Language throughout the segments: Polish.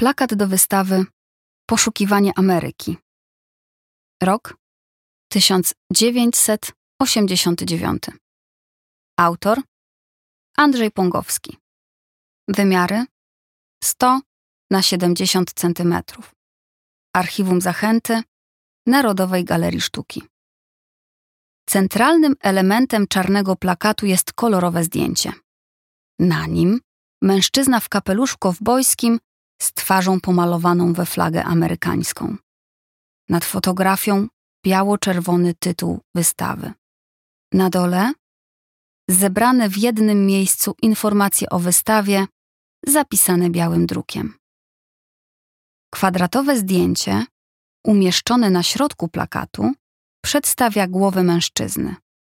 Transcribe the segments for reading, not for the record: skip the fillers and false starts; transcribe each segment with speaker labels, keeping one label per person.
Speaker 1: Plakat do wystawy Poszukiwanie Ameryki. Rok 1989. Autor Andrzej Pągowski. Wymiary 100 na 70 cm. Archiwum Zachęty Narodowej Galerii Sztuki. Centralnym elementem czarnego plakatu jest kolorowe zdjęcie. Na nim mężczyzna w kapeluszu kowbojskim z twarzą pomalowaną we flagę amerykańską. Nad fotografią biało-czerwony tytuł wystawy. Na dole zebrane w jednym miejscu informacje o wystawie, zapisane białym drukiem. Kwadratowe zdjęcie, umieszczone na środku plakatu, przedstawia głowę mężczyzny.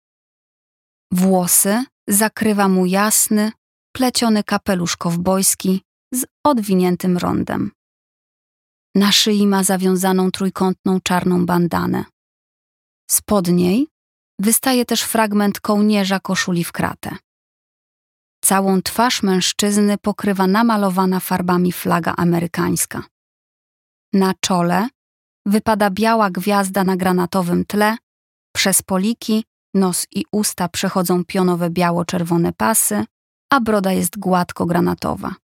Speaker 1: Włosy zakrywa mu jasny, pleciony kapelusz kowbojski z odwiniętym rondem. Na szyi ma zawiązaną trójkątną czarną bandanę. Spod niej wystaje też fragment kołnierza koszuli w kratę. Całą twarz mężczyzny pokrywa namalowana farbami flaga amerykańska. Na czole wypada biała gwiazda na granatowym tle, przez poliki, nos i usta przechodzą pionowe biało-czerwone pasy, a broda jest gładko granatowa.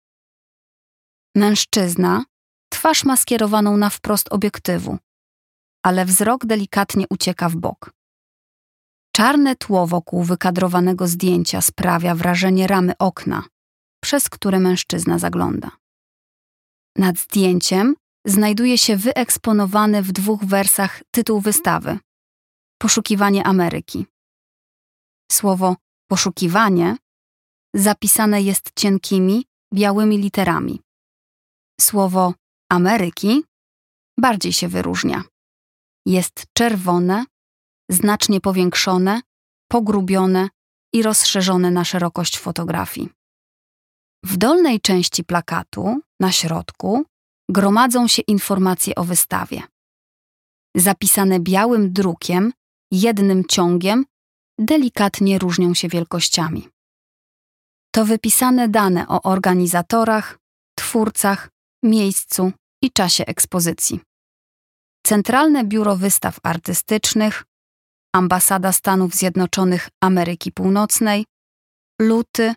Speaker 1: Mężczyzna twarz ma skierowaną na wprost obiektywu, ale wzrok delikatnie ucieka w bok. Czarne tło wokół wykadrowanego zdjęcia sprawia wrażenie ramy okna, przez które mężczyzna zagląda. Nad zdjęciem znajduje się wyeksponowany w 2 wersach tytuł wystawy – Poszukiwanie Ameryki. Słowo poszukiwanie zapisane jest cienkimi, białymi literami. Słowo Ameryki bardziej się wyróżnia. Jest czerwone, znacznie powiększone, pogrubione i rozszerzone na szerokość fotografii. W dolnej części plakatu, na środku, gromadzą się informacje o wystawie. Zapisane białym drukiem, jednym ciągiem, delikatnie różnią się wielkościami. To wypisane dane o organizatorach, twórcach, miejscu i czasie ekspozycji. Centralne Biuro Wystaw Artystycznych, Ambasada Stanów Zjednoczonych Ameryki Północnej, luty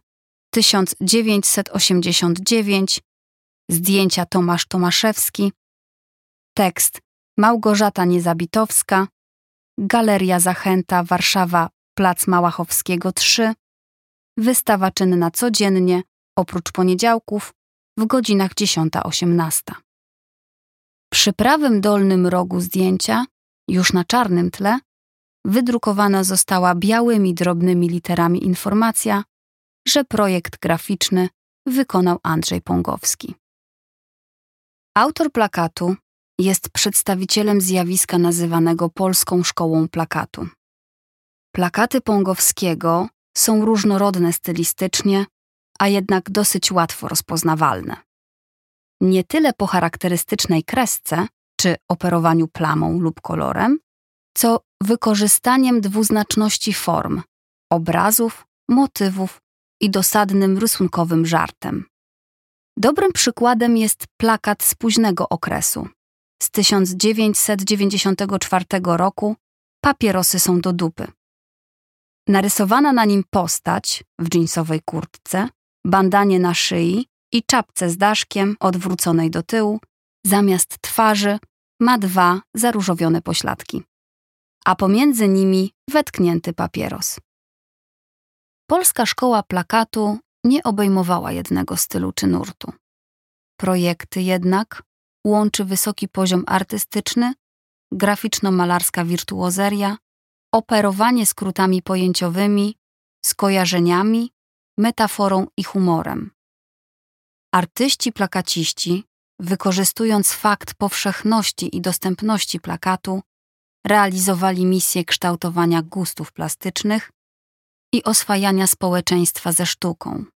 Speaker 1: 1989, zdjęcia Tomasz Tomaszewski, tekst Małgorzata Niezabitowska, Galeria Zachęta, Warszawa, Plac Małachowskiego 3, wystawa czynna codziennie, oprócz poniedziałków, w godzinach 10-18. Przy prawym dolnym rogu zdjęcia, już na czarnym tle, wydrukowana została białymi drobnymi literami informacja, że projekt graficzny wykonał Andrzej Pągowski. Autor plakatu jest przedstawicielem zjawiska nazywanego Polską Szkołą Plakatu. Plakaty Pągowskiego są różnorodne stylistycznie, a jednak dosyć łatwo rozpoznawalne. Nie tyle po charakterystycznej kresce czy operowaniu plamą lub kolorem, co wykorzystaniem dwuznaczności form, obrazów, motywów i dosadnym rysunkowym żartem. Dobrym przykładem jest plakat z późnego okresu, z 1994 roku Papierosy są do dupy. Narysowana na nim postać w dżinsowej kurtce, bandanie na szyi i czapce z daszkiem odwróconej do tyłu, zamiast twarzy ma 2 zaróżowione pośladki, a pomiędzy nimi wetknięty papieros. Polska Szkoła Plakatu nie obejmowała jednego stylu czy nurtu. Projekty jednak łączy wysoki poziom artystyczny, graficzno-malarska wirtuozeria, operowanie skrótami pojęciowymi, skojarzeniami, metaforą i humorem. Artyści plakaciści, wykorzystując fakt powszechności i dostępności plakatu, realizowali misję kształtowania gustów plastycznych i oswajania społeczeństwa ze sztuką.